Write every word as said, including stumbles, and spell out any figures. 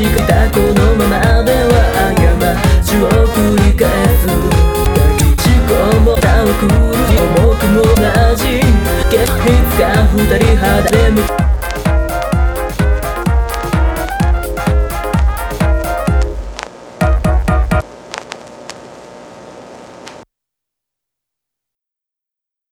しかたこのままでは過ちを繰り返す。事故もたをくる重くも同じ。決いつか二人肌で向